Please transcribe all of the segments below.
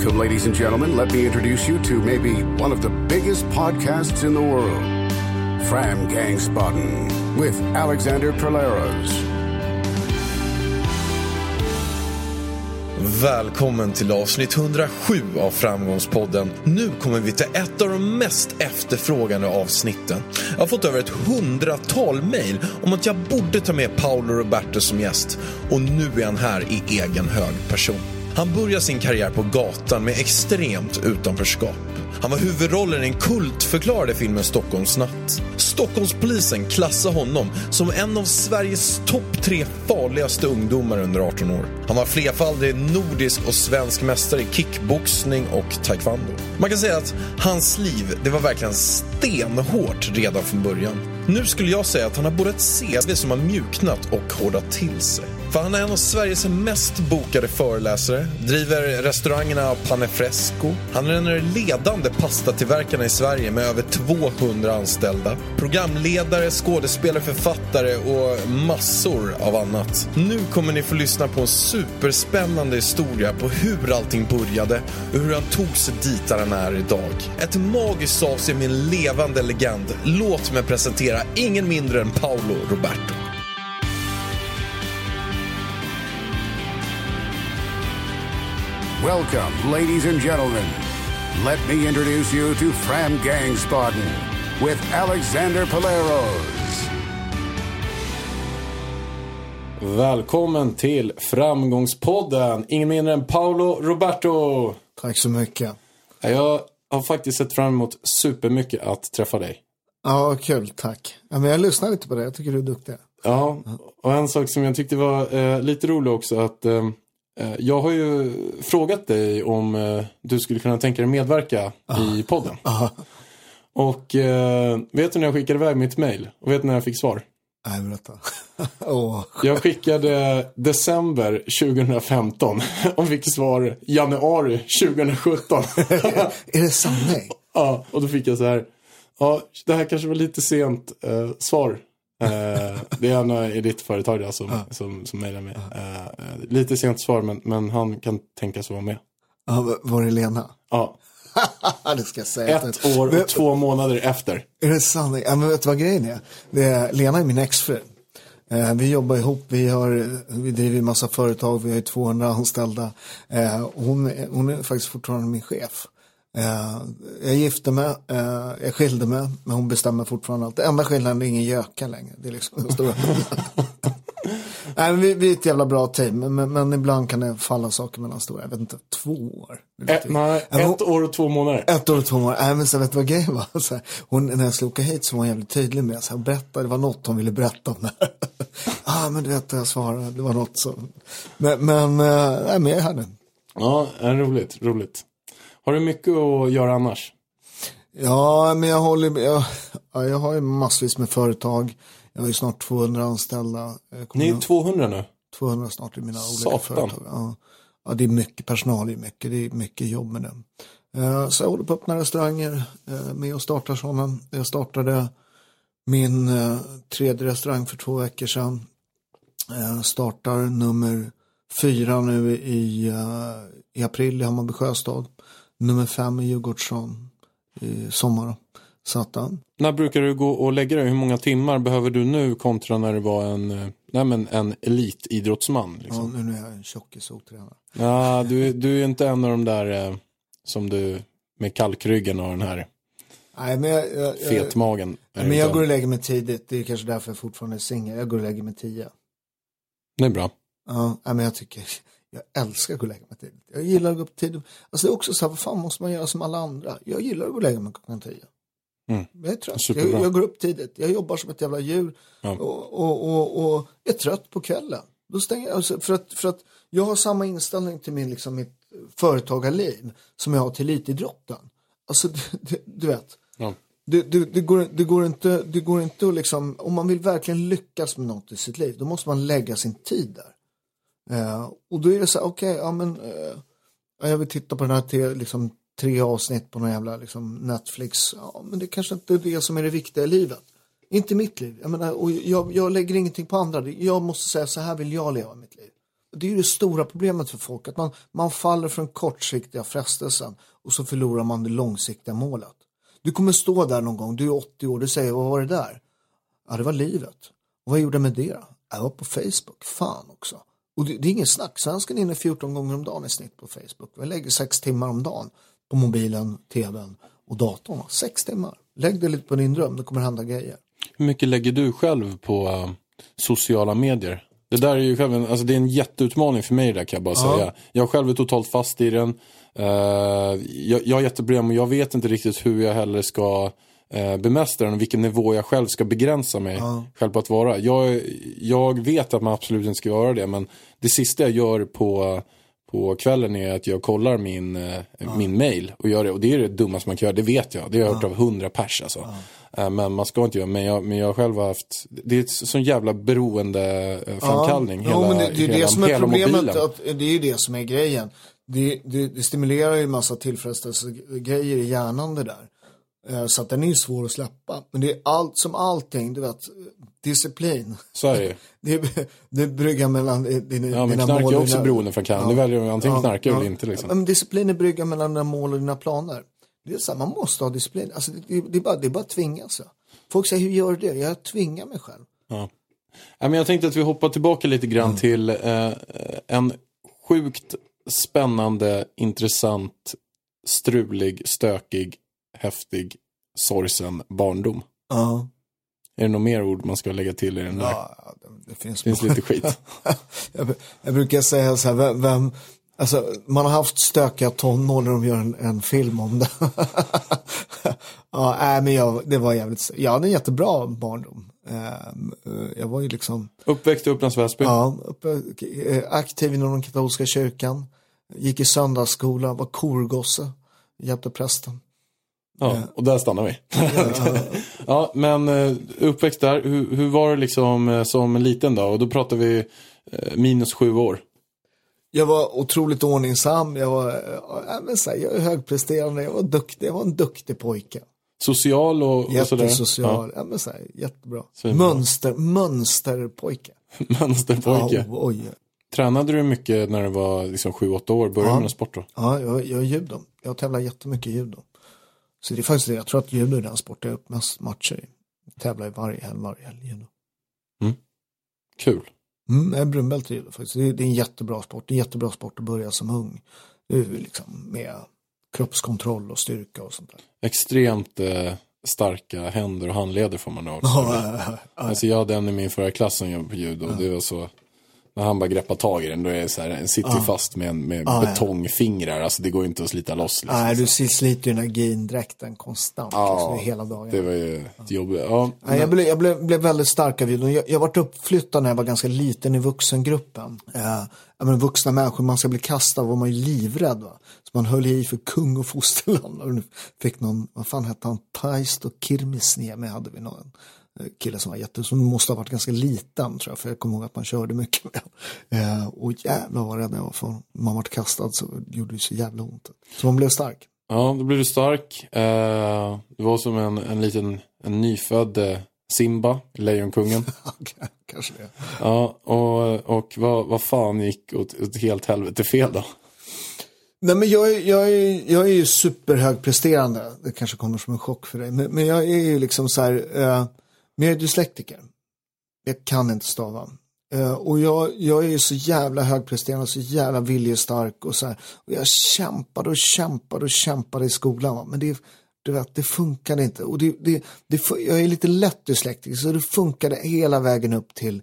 Welcome, ladies and gentlemen. Let me introduce you to maybe one of the biggest podcasts in the world. Fram Gangsbaden with Alexander Perleros. Välkommen till avsnitt 107 av Framgångspodden. Nu kommer vi till ett av de mest efterfrågade avsnitten. Jag har fått över ett 100-tal mejl om att jag borde ta med Paolo Roberto som gäst. Och nu är han här i egen hög person. Han börjar sin karriär på gatan med extremt utanförskap. Han var huvudrollen i den kultförklarade filmen Stockholmsnatt. Stockholmspolisen klassar honom som en av Sveriges topp 3 farligaste ungdomar under 18 år. Han var flerfaldig nordisk och svensk mästare i kickboxning och taekwondo. Man kan säga att hans liv, det var verkligen stenhårt redan från början. Nu skulle jag säga att han har både ett CV som har mjuknat och hårdat till sig. För han är en av Sveriges mest bokade föreläsare, driver restaurangerna Panefresco. Han är den ledande pastatillverkarna i Sverige med över 200 anställda. Programledare, skådespelare, författare och massor av annat. Nu kommer ni få lyssna på en superspännande historia på hur allting började och hur han tog sig dit där han är idag. Ett magiskt avsnitt med en levande legend. Låt mig presentera ingen mindre än Paolo Roberto. Welcome, ladies and gentlemen. Let me introduce you to Fram Gangsbaden with Alexander Perleros. Välkommen till Framgångspodden. Ingen mindre än Paolo Roberto. Tack så mycket. Jag har faktiskt sett fram emot supermycket att träffa dig. Ja, kul, tack. Ja, men jag lyssnar lite på det, jag tycker du är duktig. Ja, och en sak som jag tyckte var lite rolig också, att jag har ju frågat dig om du skulle kunna tänka dig medverka i podden. Och vet du när jag skickade iväg mitt mejl? Och vet du när jag fick svar? Nej, berätta. Jag skickade december 2015 och fick svar januari 2017. Är det sanning? Ja, och då fick jag så här: ja, det här kanske var lite sent svar. Det är en i ditt företag där som mejlar mig. Lite sent svar, men han kan tänka sig vara med. Ja, var det Lena? Ja. Det ska jag säga. 1 år och 2 månader efter. Är det sanning? Ja, men vet du vad grejen är? Lena är min exfru. Vi jobbar ihop, vi driver en massa företag, vi har 200 anställda. Hon är faktiskt fortfarande min chef. Jag gifte mig, jag skilde mig, men hon bestämmer fortfarande allt. Det enda skillnaden är ingen göka längre. Det är liksom den stora. Nej, vi är ett jävla bra team, men ibland kan det falla saker mellan stora. Jag vet inte, 2 år. Nej, 1 år och 2 månader. 1 år och 2 månader. Nej, men så vet du vad grejen var? Så här, hon, när jag skulle åka hit så var hon jävligt tydlig med. Så här, berätta, det var något hon ville berätta om det här. Men du vet, jag svarade, det var något så. Men jag är här nu. Ja, roligt. Har du mycket att göra annars? Ja, men jag har ju massvis med företag. Jag har ju snart 200 anställda. Ni är 200 nu? 200 snart i mina olika företag. Ja, det är mycket personal, det är mycket jobb med det. Så jag håller på att öppna restauranger med och startar sådana. Jag startade min 3:e restaurang för 2 veckor sedan. Startar nummer 4 nu i april i Hammarby Sjöstad. Nummer 5 i Djurgårdsson i sommar. Satan. När brukar du gå och lägga dig? Hur många timmar behöver du nu kontra när du var en elitidrottsman? Liksom? Ja, nu är jag en tjockisottränare. Ja, du är inte en av de där som du med kalkryggen och den här. Nej, men fetmagen. Men jag går och lägger mig tidigt. Det är kanske därför jag fortfarande är singel. Jag går och lägger mig 10. Det är bra. Ja, men jag älskar att gå och lägga mig tidigt. Jag gillar att gå upp tidigt. Alltså det är också så här, vad fan måste man göra som alla andra? Jag gillar att gå och lägga mig klockan 10. Jag är trött. Jag går upp tidigt. Jag jobbar som ett jävla djur. Ja. Och är trött på kvällen. Då stänger jag, alltså, för att jag har samma inställning till mitt företagarliv som jag har till elitidrotten. Alltså du vet. Ja. Det går inte att liksom, om man vill verkligen lyckas med något i sitt liv, då måste man lägga sin tid där. Och då är det så här, jag vill titta på den här liksom 3 avsnitt på någon jävla liksom Netflix. Ja, men det kanske inte är det som är det viktiga i livet. Inte mitt liv. Jag menar, och jag lägger ingenting på andra. Jag måste säga, så här vill jag leva mitt liv. det är ju det stora problemet för folk. Att man faller för den kortsiktiga frestelsen. Och så förlorar man det långsiktiga målet. Du kommer stå där någon gång, du är 80 år, du säger, vad var det där? Ja, det var livet. Och vad gjorde jag med det då? Jag var på Facebook, fan också. Och det är ingen snack, svensken är inne 14 gånger om dagen i snitt på Facebook. Vi lägger 6 timmar om dagen på mobilen, tvn och datorn. 6 timmar. Lägg det lite på din dröm, det kommer hända grejer. Hur mycket lägger du själv på sociala medier? Det där är ju själv alltså det är en jätteutmaning för mig där, kan jag bara säga. Jag själv är totalt fast i den. Jag har jätteproblem och jag vet inte riktigt hur jag heller ska bemästra den och vilken nivå jag själv ska begränsa mig själv på att vara. Jag vet att man absolut inte ska göra det, men det sista jag gör på kvällen är att jag kollar min mail och gör det. Och det är det dummaste man kan göra, det vet jag. Det har jag hört av 100 pers alltså. Men man ska inte göra, men jag själv har haft, det är ett sån jävla beroende framkallning. Men det är det som är problemet, att det är ju det som är grejen. Det stimulerar ju en massa tillfredsställelsegrejer i hjärnan det där. Så att den är ju svår att släppa. Men det är allt som allting, du vet, disciplin. Så är det. Det bryggar mellan dina men knark är också beroende för kan. Du väljer antingen knarka eller inte liksom. Men disciplin är brygga mellan dina mål och dina planer. Det är så här, man måste ha disciplin. Alltså det är bara att tvinga sig. Folk säger, hur gör det? Jag tvingar mig själv. Ja. Men jag tänkte att vi hoppar tillbaka lite grann till en sjukt spännande, intressant, strulig, stökig, häftig, sorgsen barndom. Ja. Är det något mer ord man ska lägga till i den där? Ja, det finns lite skit. jag brukar säga så här, alltså, man har haft stökiga tonår när de gör en film om det. Det var jävligt... Ja, det är en jättebra barndom. Jag var ju liksom... Uppväxt i Upplands Väsby? Ja, aktiv inom den katolska kyrkan. Gick i söndagsskola, var korgosse. Hjälpte prästen. Ja, och där stannar vi. Ja, men uppväxt där. Hur var det liksom som liten då? Och då pratar vi -7 år. Jag var otroligt ordningsam. Jag är högpresterande. Jag var duktig. Jag var en duktig pojke. Social och sådär? Jättesocial. Ja. Jättebra. Mönsterpojke. Mönsterpojke. Ja, oj. Tränade du mycket när du var liksom 7-8 år? Började du med sport då? Ja, jag är judo. Jag tävlar jättemycket i judo. Så det är faktiskt det. Jag tror att judo är den sport jag upp mest matcher i. Jag tävlar i varje helg judo. Kul. Jag är brunbälte i judo faktiskt. Det är en jättebra sport. Det är en jättebra sport att börja som ung. Det är liksom med kroppskontroll och styrka och sånt där. Extremt starka händer och handleder får man också. Alltså jag hade en i min förra klass som jobbade på judo. Och det var så... När han bara greppar tag i den, då är det så här, en sitter fast med betongfingrar. Alltså det går inte att slita loss. Liksom. Nej, du sliter ju den här gindräkten konstant liksom, hela dagen. Det var ju ett jobb. Jag blev väldigt stark av judo. Jag varit uppflyttad när jag var ganska liten i vuxengruppen. Vuxna människor, man ska bli kastad, var man ju livrädd. Va? Så man höll i för kung och fosterland. Och fick någon, vad fan hette han? Taisto Kirmisniemi hade vi någon kille som var som måste ha varit ganska liten tror jag, för jag kommer ihåg att man körde mycket med. Och jävlar vad rädd jag var för man var kastad, så gjorde det så jävla ont. Så man blev stark. Ja, då blev du stark. Det var som en nyfödd Simba, Lejonkungen. Kanske det. Ja, och vad fan gick åt helt helvete fel då? Nej, men jag är ju superhögpresterande. Det kanske kommer som en chock för dig. Men jag är ju liksom så här... men jag är dyslektiker. Jag kan inte stava. Och jag är ju så jävla högpresterande, så jävla viljestark och så här. Och jag kämpade i skolan. Va? Men det funkade inte. Och jag är lite lätt dyslektiker, så det funkade hela vägen upp till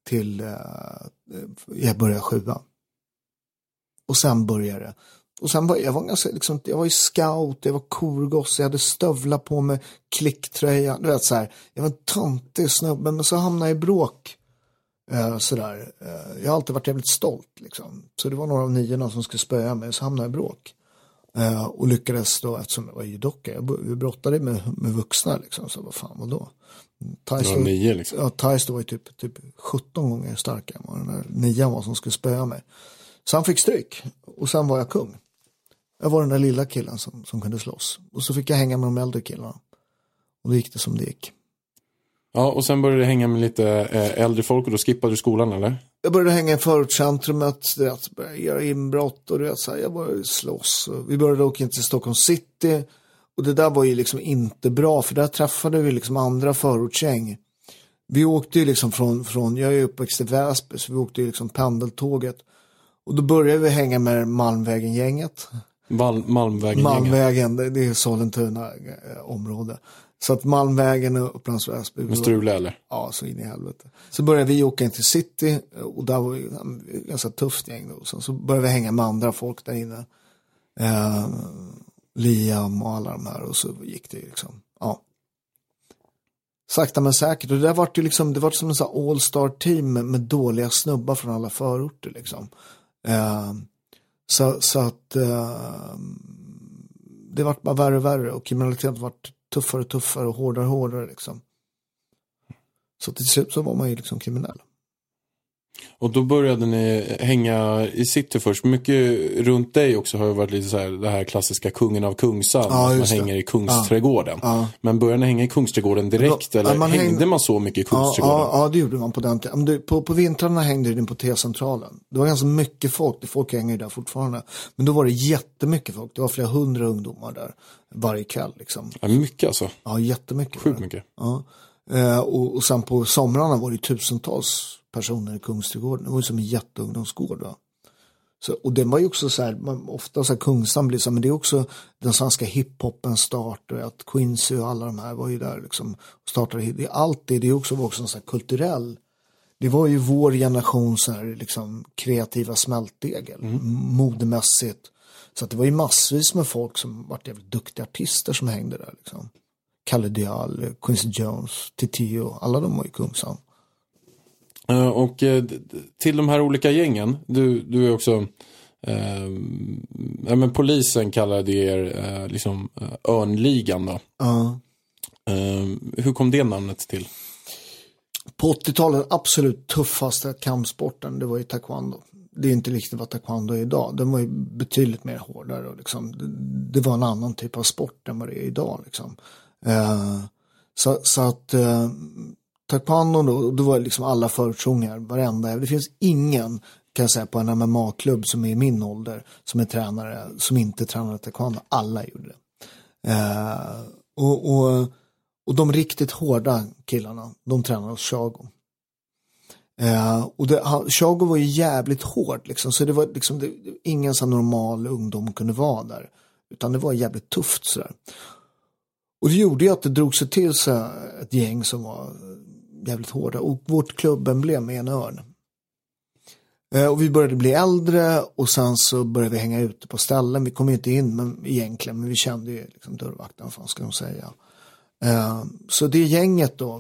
jag började 7:an. Och sen började det. Och sen var jag ganska liksom, jag var i scout, jag var korgoss, jag hade stövlar på mig, klicktröja, du vet så här. Jag var en töntig snubbe, men så hamnade jag i bråk. Sådär. Jag har alltid varit jävligt stolt liksom. Så det var några av 9 som skulle spöa mig, så hamnade jag i bråk. Och lyckades då, eftersom jag var judocka, vi brottade med vuxna liksom, så vad fan var då? Det var 9 liksom. Ja, Thais var ju typ 17 gånger starkare än vad den där 9 var som skulle spöa mig. Så han fick stryk. Och sen var jag kung. Jag var den där lilla killen som kunde slåss. Och så fick jag hänga med de äldre killarna. Och då gick det som det gick. Ja, och sen började du hänga med lite äldre folk. Och då skippade du skolan, eller? jag började hänga i förortscentrumet, började göra inbrott och jag började slåss. Vi började åka in till Stockholm city och det där var ju liksom inte bra, för där träffade vi liksom andra förortsgäng. Vi åkte ju liksom från jag är uppväxt i Väsby, så vi åkte ju liksom pendeltåget. Och då började vi hänga med Malmvägen-gänget. Malmvägen, det är Sollentuna område. Så att Malmvägen och Upplands Väsby. Med Strula eller? Ja, så in i helvete. Så började vi åka in till city och där var det ganska tufft gäng då. Så började vi hänga med andra folk där inne. Liam och alla de här, och så gick det liksom, ja. Sakta men säkert. Och det där var ju liksom, det var som en sån här all-star team med dåliga snubbar från alla förorter liksom. Så att det var bara värre och värre, och kriminaliteten var tuffare och hårdare liksom. Så till slut så var man ju liksom kriminell. Och då började ni hänga i city först. Mycket runt dig också har ju varit lite så här, det här klassiska kungen av Kungsan. Ja, man hänger i Kungsträdgården. Ja. Men började ni hänga i Kungsträdgården direkt? Eller hängde man så mycket i Kungsträdgården? Ja, det gjorde man på den tiden. På vintrarna hängde det på T-centralen. Det var ganska mycket folk. Folk hänger där fortfarande. Men då var det jättemycket folk. Det var flera 100 ungdomar där varje kväll liksom. Ja, mycket alltså? Ja, jättemycket. Sjukt mycket. Ja. Och sen på somrarna var det tusentals personer i Kungsträdgården. Det var ju som en jätteungdomsgård, va? Så, och det var ju också så här, ofta så här Kungsan blir så här, men det är också den svenska hiphopen start, och att Quincy och alla de här var ju där liksom, startade det. Allt det är också en så här kulturell, det var ju vår generation så här liksom kreativa smältdegel, modemässigt. Så att det var ju massvis med folk som var jävligt duktiga artister som hängde där liksom. Kalle Dial, Quincy Jones, Titio, alla de var ju Kungsan. Och till de här olika gängen, du är också men polisen kallade er liksom Örnligan då. Hur kom det namnet till? På 80-talet absolut tuffaste kampsporten, det var ju taekwondo. Det är inte riktigt vad taekwondo är idag. Den var ju betydligt mer hårdare och liksom, det var en annan typ av sport än vad det är idag liksom. Så att taekwondo då var liksom alla förutsättningar, varenda. Det finns ingen, kan jag säga, på en MMA-klubb som är i min ålder som är tränare, som inte tränade taekwondo. Alla gjorde det. Och de riktigt hårda killarna, de tränade hos Shago. Och Shago var ju jävligt hård liksom, så det var liksom ingen så normal ungdom kunde vara där, utan det var jävligt tufft sådär. Och det gjorde ju att det drog sig till sig ett gäng som var jävligt hårda. Och vårt klubbemblem är en örn. Och vi började bli äldre, och sen så började vi hänga ute på ställen. Vi kom inte in egentligen, men vi kände ju liksom dörrvakten, vad ska de säga. Så det gänget då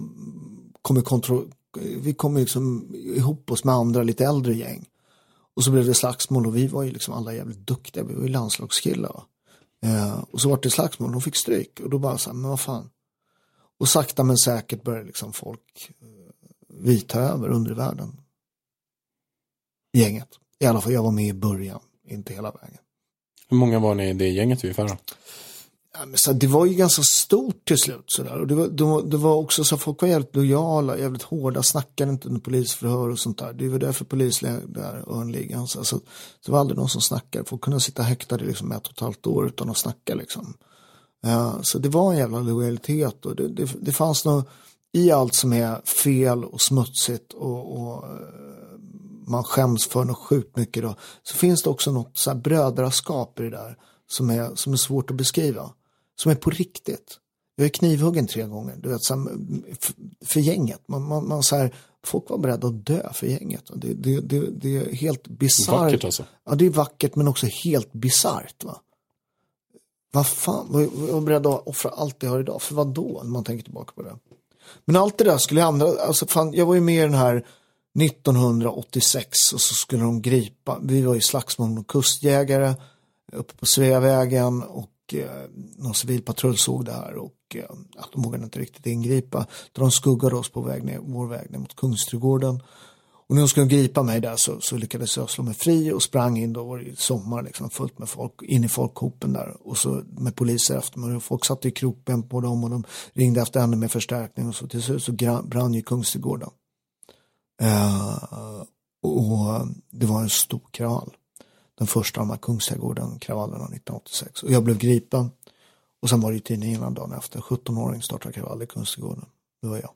vi kom liksom ihop oss med andra lite äldre gäng. Och så blev det slagsmål, och vi var ju liksom alla jävligt duktiga. Vi var ju landslagskillar, va? Och så var det slagsmål, de fick stryk, och då bara så här, men vad fan. Och sakta men säkert började liksom folk vita över undervärlden. Gänget. I alla fall, jag var med i början, inte hela vägen. Hur många var ni i det gänget ungefär då? Ja, men så det var ju ganska stort till slut sådär. Och det var också så, folk var jävligt lojala, jävligt hårda, snackade inte under polisförhör och sånt där. Det var därför polisledare Örnligan. Så det var aldrig någon som snackade. Folk kunde sitta häktade liksom 1,5 år utan att snacka liksom. Så det var en jävla lojalitet, och det fanns något i allt som är fel och smutsigt och man skäms för något sjukt mycket då. Så finns det också något så här brödraskap i det där som är svårt att beskriva. Som är på riktigt. Jag är knivhuggen 3 gånger. Du vet, så för gänget. Man så här, folk var beredda att dö för gänget. Det är helt bisarrt. Vackert alltså. Ja, det är vackert, men också helt bisarrt, va? Vad fan, jag var beredd att offra allt jag har idag. För vad då, när man tänker tillbaka på det? Men allt det där skulle jag alltså fan, jag var ju med i den här 1986, och så skulle de gripa. Vi var i slagsmål och kustjägare uppe på Sveavägen, och någon civilpatrull såg det här, och de vågade inte riktigt ingripa. Då de skuggade oss på vår väg ner mot Kungsträdgården. Och när de skulle gripa mig där så lyckades jag slå mig fri och sprang in då i sommar liksom, fullt med folk, in i folkhopen där, och så med poliser efter mig, och folk satt i kroppen på dem, och de ringde efter ännu mer förstärkning, och så till slut så brann ju Kungsträdgården. Och det var en stor kravall. Den första av de här Kungsträdgården-kravallerna 1986. Och jag blev gripen. Och sen var det i tidningen dagen efter. 17-åring startade kravall i Kungsträdgården. Det var jag.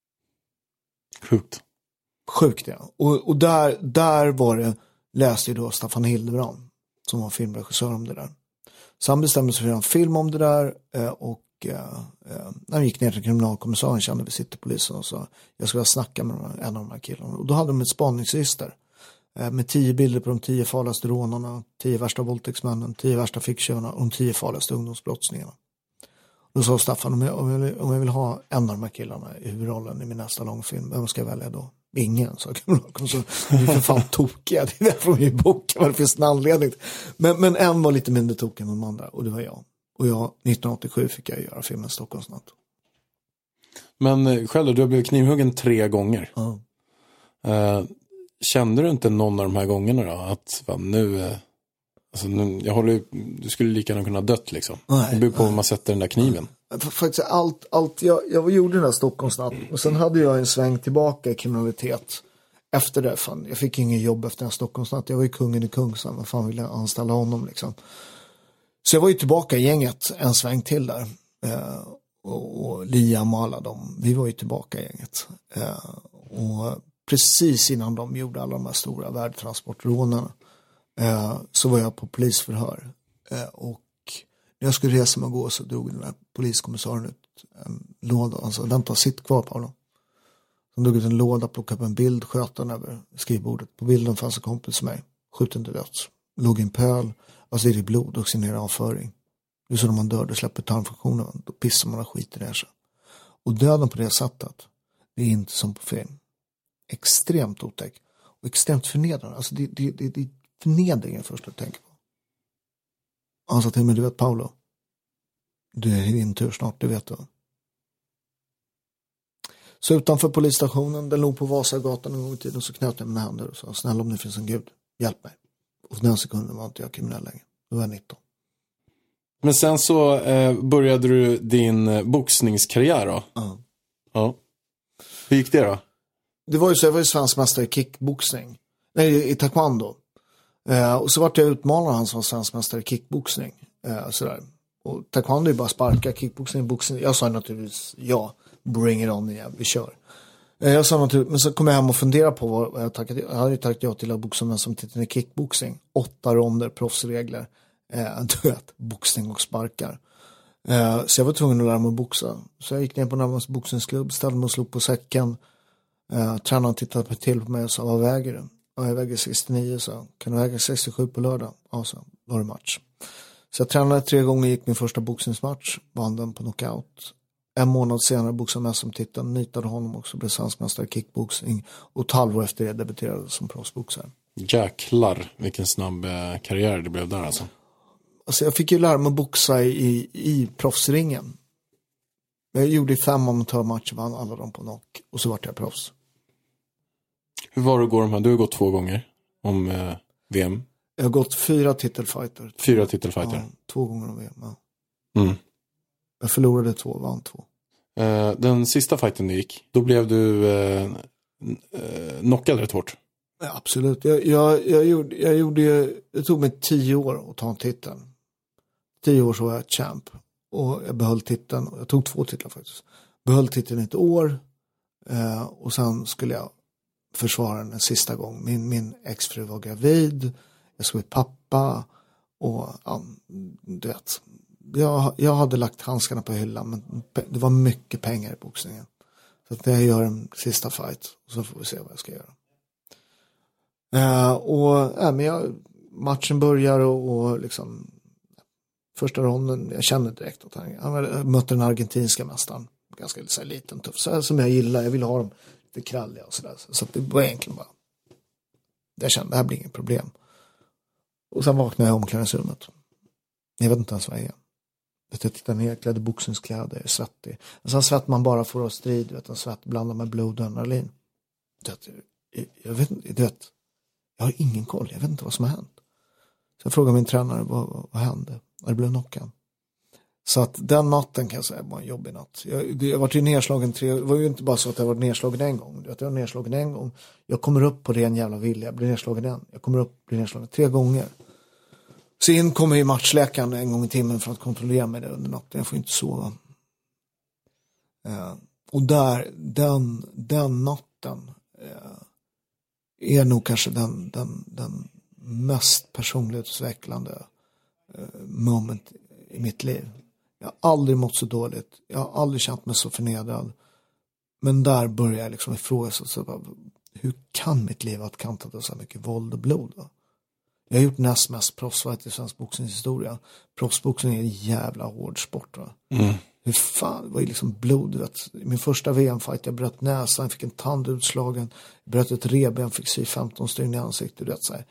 Sjukt, ja. Och där var det, läste ju då Staffan Hildebrand som var filmregissör om det där. Så han bestämde sig för att göra en film om det där och när han gick ner till kriminalkommissarien, kände vi Citypolisen och sa jag skulle snacka med en av de här killarna. Och då hade de ett spaningsregister med 10 bilder på de 10 farligaste rånarna, 10 värsta våldtäktsmännen, 10 värsta ficktjuvarna och de 10 farligaste ungdomsbrottslingarna. Då sa Staffan, om jag vill ha en av de här killarna i huvudrollen i min nästa långfilm, vem ska jag välja då? Ingen, sa kriminalkommissarien. Det är för fan tokiga, det är därför de är i boken, det finns en anledning. Men en var lite mindre tokig än de andra, och det var jag. Och 1987 fick jag göra filmen Stockholmsnatt. Men själv, du har blivit knivhuggen 3 gånger. Kände du inte någon av de här gångerna då? Att nu du skulle lika gärna kunna dött liksom. Det beror på hur man sätter den där kniven. Faktiskt jag gjorde den där Stockholmsnatt. Och sen hade jag en sväng tillbaka i kriminalitet. Efter det, fan, jag fick ingen jobb efter den Stockholmsnatt. Jag var ju kungen i Kungsan. Vad fan ville jag anställa honom liksom. Så jag var ju tillbaka i gänget en sväng till där. Och Liam och alla dem, vi var ju tillbaka i gänget. Och precis innan de gjorde alla de här stora värdetransportrånarna så var jag på polisförhör. Och när jag skulle resa mig och gå så drog den här poliskommissarien ut en låda. Alltså, vänta, sitt kvar på honom. Han drog ut en låda, plockade upp en bild, sköt den över skrivbordet. På bilden fanns en kompis med mig, skjuten till döds. Låg i en pöl. Alltså det är blod och sin avföring. Det är så när man dör, det släpper tarmfunktionen. Då pissar man och skiter där sig. Och döden på det sättet, det är inte som på film. Extremt otäck. Och extremt förnedrande. Alltså det är förnedringen först att tänka på. Han sa till mig, du vet Paolo. Det är din tur snart, det vet du. Så utanför polisstationen, den låg på Vasagatan en gång i tiden, så knöt jag mina händer och sa, snälla om det finns en gud, hjälp mig. Och för den sekunden var inte jag kriminell längre. Då var jag 19. Men sen så började du din boxningskarriär då? Ja. Hur gick det då? Det var ju så, jag var ju svensk mästare i kickboxning. Nej, i taekwondo. Och så vart jag utmanad han som svensk mästare i kickboxning. Sådär. Och taekwondo är bara sparka, kickboxning, boxning. Jag sa naturligtvis, bring it on igen, vi kör. Jag sa naturligtvis, men så kom jag hem och funderade på vad jag tackade. Jag hade ju tackat ja till att boxa med som titeln i kickboxing. 8 ronder, proffsregler. Du vet, boxning och sparkar. Så jag var tvungen att lära mig att boxa. Så jag gick ner på närmaste boxningsklubb, ställde mig och slog på säcken. Tränaren tittade till på mig och sa, vad väger du? Ja, jag väger 69, så kan du väga 67 på lördag? Ja, så var det match. Så jag tränade 3 gånger, gick min första boxningsmatch, vann den på knockout. 1 månad senare boxade jag som titeln, nitade honom också, blev svensk mästare i kickboxing. Och 1 halvår efter det debuterade som proffsboxare. Jäklar, vilken snabb karriär det blev där alltså. Alltså jag fick ju lära mig att boxa i proffsringen. Jag gjorde 5 amatörmatcher, vann alla dem på knock. Och så vart jag proffs. Hur var det att gå de här? Du har gått 2 gånger om VM. Jag har gått 4 titelfighter. 4 titelfighter? Ja, 2 gånger om VM, ja. Mm. Jag förlorade 2, vann 2. Den sista fighten du gick, då blev du knockad rätt hårt. Ja, absolut. Det tog mig 10 år att ta en titel. 10 år så var jag champ. Och jag behöll titeln. Jag tog 2 titlar faktiskt. Behöll titeln 1 år. Och sen skulle jag försvara den en sista gång. Min exfru var gravid. Jag skulle bli pappa. Och du vet. Jag hade lagt handskarna på hyllan. Men det var mycket pengar i boxningen. Så att jag gör en sista fight. Och så får vi se vad jag ska göra. Matchen börjar och liksom första ronden, jag kände direkt att han mötte den argentinska mästaren, ganska så här, liten, tuff, så här, som jag gillar, jag vill ha dem lite kralliga och sådär, så att det var egentligen bara, jag kände, det här blir inget problem. Och sen vaknade jag i omklädningsrummet, jag vet inte ens vad jag är. Jag tittade ner, klädde boxningskläder, svettig, och sen svett man bara får att strid, vet, en svett blandad med blod och adrenalin. Jag vet inte, jag har ingen koll, jag vet inte vad som har hänt. Så jag frågade min tränare, vad hände? Det blev knockan. Så att den natten kan jag säga var en jobbig natt. Jag var ju nedslagen det var ju inte bara så att jag var nedslagen en gång. Jag var nedslagen en gång. Jag kommer upp på ren jävla vilja. Jag blir nedslagen en. Jag kommer upp blir nedslagen 3 gånger. Sen kommer ju matchläkaren en gång i timmen för att kontrollera mig under natten. Jag får inte sova. Och där, den natten är nog kanske den mest personlighetsutvecklande moment i mitt liv. Jag har aldrig mått så dåligt. Jag har aldrig känt mig så förnedrad. Men där börjar jag liksom ifrågasätta. Hur kan mitt liv ha kantat av så mycket våld och blod? Va? Jag har gjort näst mest proffsfight i svensk boxningshistoria. Proffsboxning är en jävla hård sport. Va? Hur fan, det var ju liksom blod. Vet. Min första VM-fight, jag bröt näsan, jag fick en tand utslagen. Jag bröt ett revben, fick sy 15 stygn i ansiktet. Vet, så här.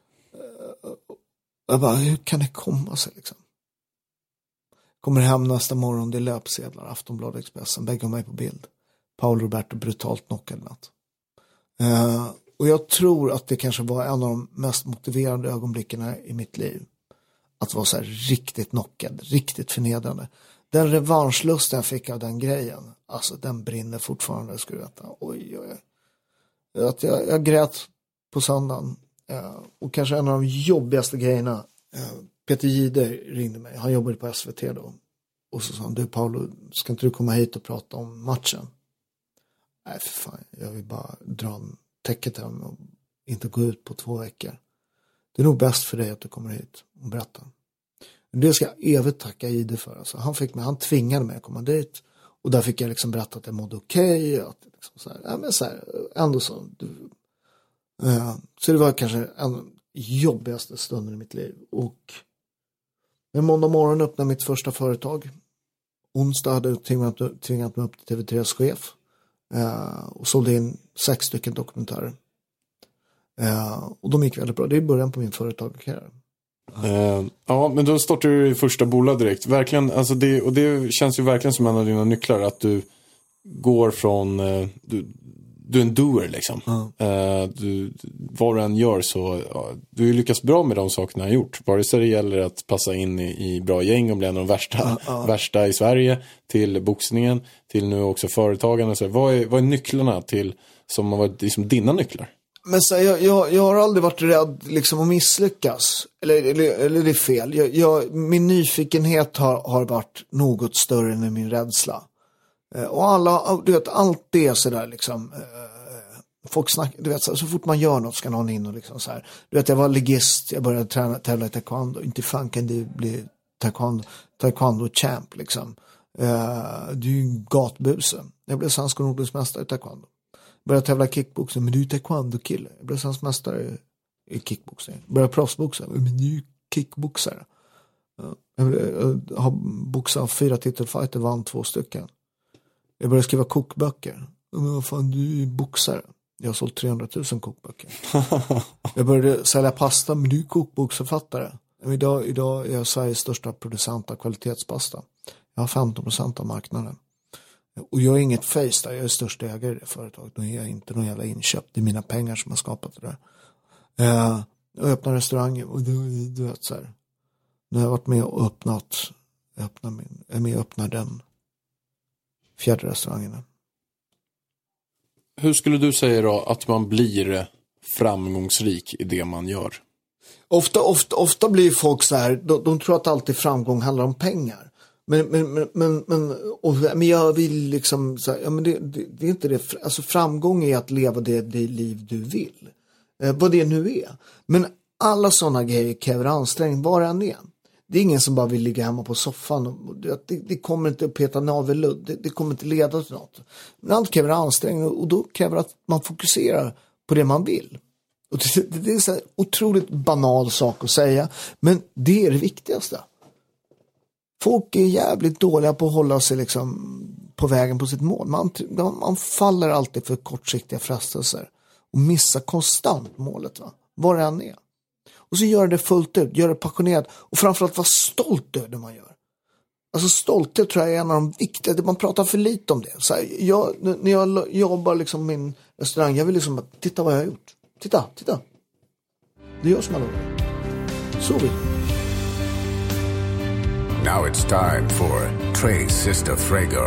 Jag bara, hur kan det komma sig liksom? Kommer hem nästa morgon, det är löpsedlar, Aftonbladet, Expressen, bägge mig på bild. Paul Roberto brutalt knockad natt. Och jag tror att det kanske var en av de mest motiverande ögonblickarna i mitt liv. Att vara så här riktigt knockad, riktigt förnedrande. Den revanschlusten jag fick av den grejen, alltså den brinner fortfarande, skulle jag veta. Oj. Att jag grät på söndagen. Och kanske en av de jobbigaste grejerna, Peter Jihde ringde mig. Han jobbade på SVT då. Och så sa han, du Paolo, ska inte du komma hit och prata om matchen? Nej för fan, jag vill bara dra en täcket hem och inte gå ut på 2 veckor. Det är nog bäst för dig att du kommer hit och berättar. Det ska jag evigt tacka Jihde för. Alltså, han tvingade mig att komma dit. Och där fick jag liksom berätta att jag mådde okej. Att liksom så här, ja, men så här, ändå så. Så det var kanske en jobbigaste stunden i mitt liv. Och en måndag morgon öppnade mitt första företag. Onsdag hade jag tvingat mig upp till TV3s chef. Och sålde in 6 stycken dokumentärer. Och de gick väldigt bra. Det är början på min företagarkarriär. Ja, men då startar du i första bolag direkt. Verkligen, alltså det känns ju verkligen som en av dina nycklar. Att du går från... Du är en doer liksom. Vad du än gör så... Ja, du lyckas bra med de sakerna jag har gjort. Vare sig det gäller att passa in i bra gäng och bli en av de värsta i Sverige. Till boxningen. Till nu också företagen. Så vad är nycklarna till som har varit liksom dina nycklar? Men så, jag har aldrig varit rädd liksom att misslyckas. Eller det är fel. Min nyfikenhet har varit något större än min rädsla. Och alla, du vet, allt det är sådär liksom, folk snackar, du vet, så fort man gör något ska någon in och liksom så här. Du vet, jag var ligist, jag började tävla i taekwondo, inte fan kan det bli taekwondo champ liksom. Det är ju en gatbuse. Jag blev svensk och nordisk mästare i taekwondo. Började tävla i kickboxing, men du är taekwondo-kille. Jag blev svensk mästare i kickboxing. Började proffsboxa, men du är ju kickboxare. Jag har boxat 4 titelfighter, vann 2 stycken. Jag började skriva kokböcker. Men vad fan, du är boxare. Jag har sålt 300 000 kokböcker. Jag började sälja pasta, men du är kokboksförfattare. Idag är jag Sveriges största producent av kvalitetspasta. Jag har 15% av marknaden. Och jag är inget face där, jag är största ägare i det företaget. Och jag är inte någon jävla inköp. Det är mina pengar som har skapat det där. Jag öppnar restauranger och du vet så här. Nu har jag varit med och öppnar den 4:e restaurangen. Hur skulle du säga då att man blir framgångsrik i det man gör? Ofta blir folk så här, de tror att alltid framgång handlar om pengar. Men jag vill liksom så här, ja, men det är inte det. Alltså framgång är att leva det liv du vill. Vad det nu är. Men alla sådana grejer kräver ansträngning, var än är. Det är ingen som bara vill ligga hemma på soffan. Det kommer inte att peta navelludd. Det kommer inte leda till något. Men allt kräver ansträngning och då kräver att man fokuserar på det man vill. Och det är en otroligt banal sak att säga. Men det är det viktigaste. Folk är jävligt dåliga på att hålla sig liksom på vägen på sitt mål. Man faller alltid för kortsiktiga frestelser. Och missar konstant målet. Va? Var det än är. Och så gör det fullt ut, gör det passionerat. Och framförallt vara stolt över det man gör. Alltså stolthet tror jag är en av de viktiga. Man pratar för lite om det. Så här, när jag jobbar liksom min restaurang, jag vill liksom bara, titta vad jag har gjort. Titta. Det gör som alla. Så vi. Now it's time for Tres Sista Frågor.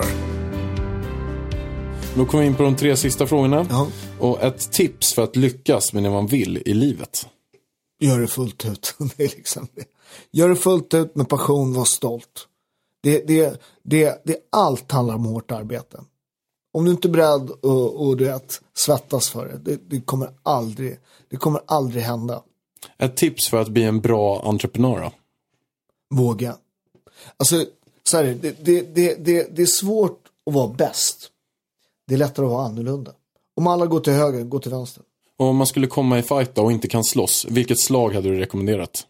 Då kommer vi in på de 3 sista frågorna. Ja. Och ett tips för att lyckas med det man vill i livet. Gör det fullt ut. Det är liksom det. Gör det fullt ut med passion, var stolt. Det allt handlar om hårt arbete. Om du inte är beredd att svettas för det, det kommer aldrig hända. Ett tips för att bli en bra entreprenör då? Våga. Alltså, så här, det är svårt att vara bäst. Det är lättare att vara annorlunda. Om alla går till höger, går till vänster. Och om man skulle komma i fight och inte kan slåss, vilket slag hade du rekommenderat?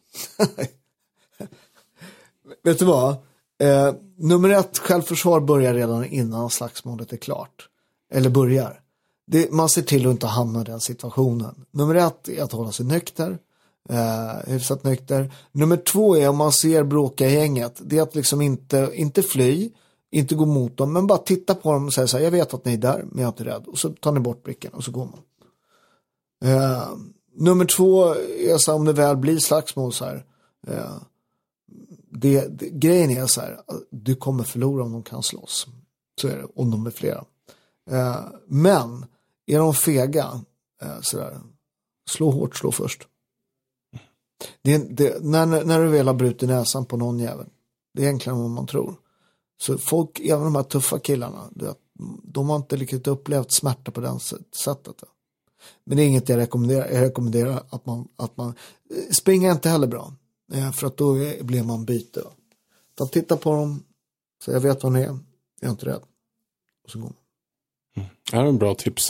Vet du vad? Nummer 1, självförsvar börjar redan innan slagsmålet är klart. Eller börjar. Man ser till att inte hamna i den situationen. Nummer 1 är att hålla sig nykter. Hyfsat nykter. Nummer 2 är om man ser bråka i gänget. Det är att liksom inte fly. Inte gå mot dem. Men bara titta på dem och säga så här: jag vet att ni är där, men jag är inte rädd. Och så tar ni bort blicken och så går man. Nummer 2 är så här, om det väl blir slagsmål så här. Grejen är så här: du kommer förlora om de kan slåss. Så är det, om de är flera. Men är de fega så där, slå hårt, slå först. När du väl har brutit näsan på någon jävel, det är enklare än vad man tror. Så folk, även de här tuffa killarna, de har inte riktigt upplevt smärta på den sättet. Men det är inget jag rekommenderar. Jag rekommenderar att man springer inte heller bra. För att då blir man byte. Titta på dem. Så jag vet vad ni är. Jag är inte rädd. Och så går man. Det här är en bra tips.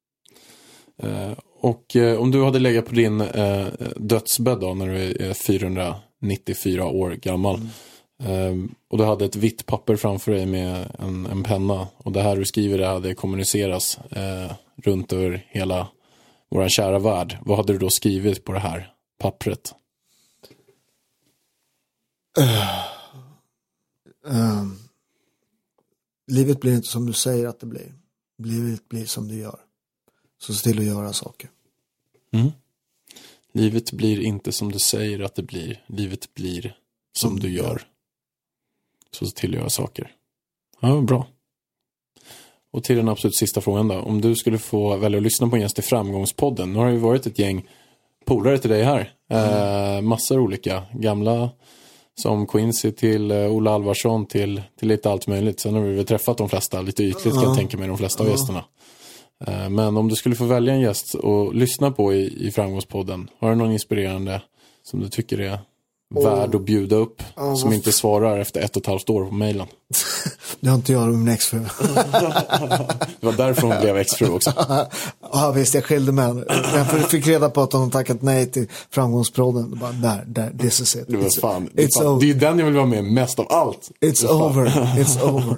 Och om du hade legat på din dödsbädd då, när du är 494 år gammal. Och du hade ett vitt papper framför dig med en penna. Och det här du skriver, det hade kommuniceras runt över hela vår kära värld. Vad hade du då skrivit på det här pappret? Livet blir inte som du säger att det blir. Livet blir som du gör. Så se till att göra saker. Livet blir inte som du säger att det blir. Livet blir som du gör. Så se till att göra saker. Ja, bra. Och till den absolut sista frågan då. Om du skulle få välja att lyssna på en gäst i Framgångspodden. Nu har det ju varit ett gäng polare till dig här. Massor olika gamla, som Quincy till Ola Alvarsson till lite allt möjligt. Sen har vi väl träffat de flesta lite ytligt, kan jag tänka mig, de flesta av gästerna. Men om du skulle få välja en gäst och lyssna på i Framgångspodden, har du någon inspirerande som du tycker är värd att bjuda upp, som inte svarar efter 1,5 år på mejlen? Det har inte jag med min exfru. Det var därför hon blev exfru också. Ja, visst, jag skilde med henne. Jag fick reda på att hon tackat nej till Framgångspodden. Bara, där, this is it. Det är ju den jag vill vara med mest av allt. It's over.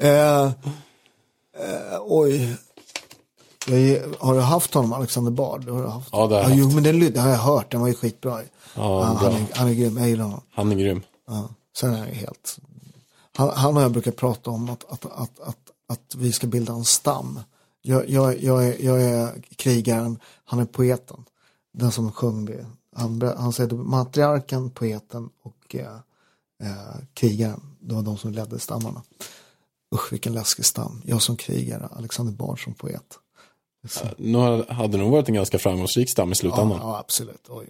Oj. Har du haft honom, Alexander Bard? Har du haft? Ja, det har jag haft. Jo, men det har jag hört. Den var ju skitbra. Ja, han är grym. Jag gillar honom. Han är grym. Ja, sen är han helt... Han och jag brukar prata om att vi ska bilda en stam. Jag är krigaren, han är poeten. Den som sjöng det. Han säger matriarken, poeten och krigaren. Det var de som ledde stammarna. Usch, vilken läskig stam. Jag som krigare, Alexander Bard som poet. Nu hade nog varit en ganska framgångsrik stam i slutändan. Ja, absolut. Oj.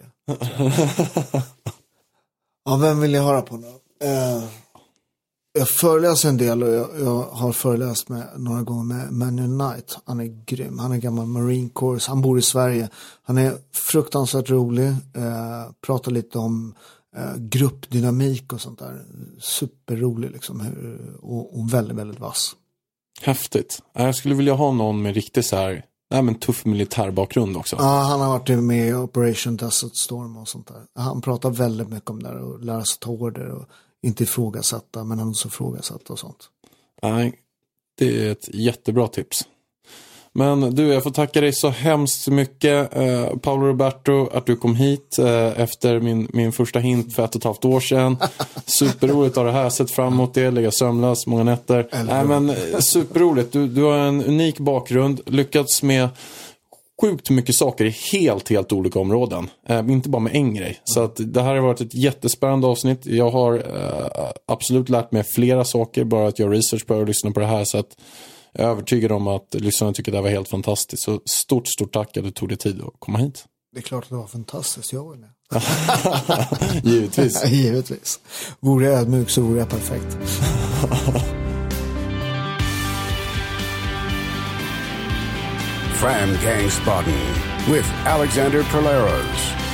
Ja, vem vill jag höra på nu? Jag föreläser en del och jag har föreläst med några gånger med Manu Knight. Han är grym. Han är gammal Marine Corps. Han bor i Sverige. Han är fruktansvärt rolig. Pratar lite om gruppdynamik och sånt där. Superrolig liksom. Och väldigt, väldigt vass. Häftigt. Jag skulle vilja ha någon med riktigt så här, tuff militärbakgrund också. Ja, han har varit med i Operation Desert Storm och sånt där. Han pratar väldigt mycket om det där och lära sig ta order och inte ifrågasätta, men ändå så ifrågasätta och sånt. Nej, det är ett jättebra tips. Men du, jag får tacka dig så hemskt mycket, Paolo Roberto, att du kom hit efter min första hint för 1,5 år sedan. Superroligt att ha det här, sett fram emot det, lägga sömnlös många nätter. Nej, men superroligt, du har en unik bakgrund, lyckats med sjukt mycket saker i helt olika områden. Inte bara med en grej. Så att det här har varit ett jättespännande avsnitt. Jag har absolut lärt mig flera saker bara att göra research på och lyssna på det här. Så att jag är övertygad om att lyssnarna tycker det här var helt fantastiskt. Så stort tack att du tog dig tid att komma hit. Det är klart att det var fantastiskt, jag var med. Givetvis. Givetvis. Vore jag ödmjuk så vore jag perfekt. Fram Gangsbotten with Alexander Perleros.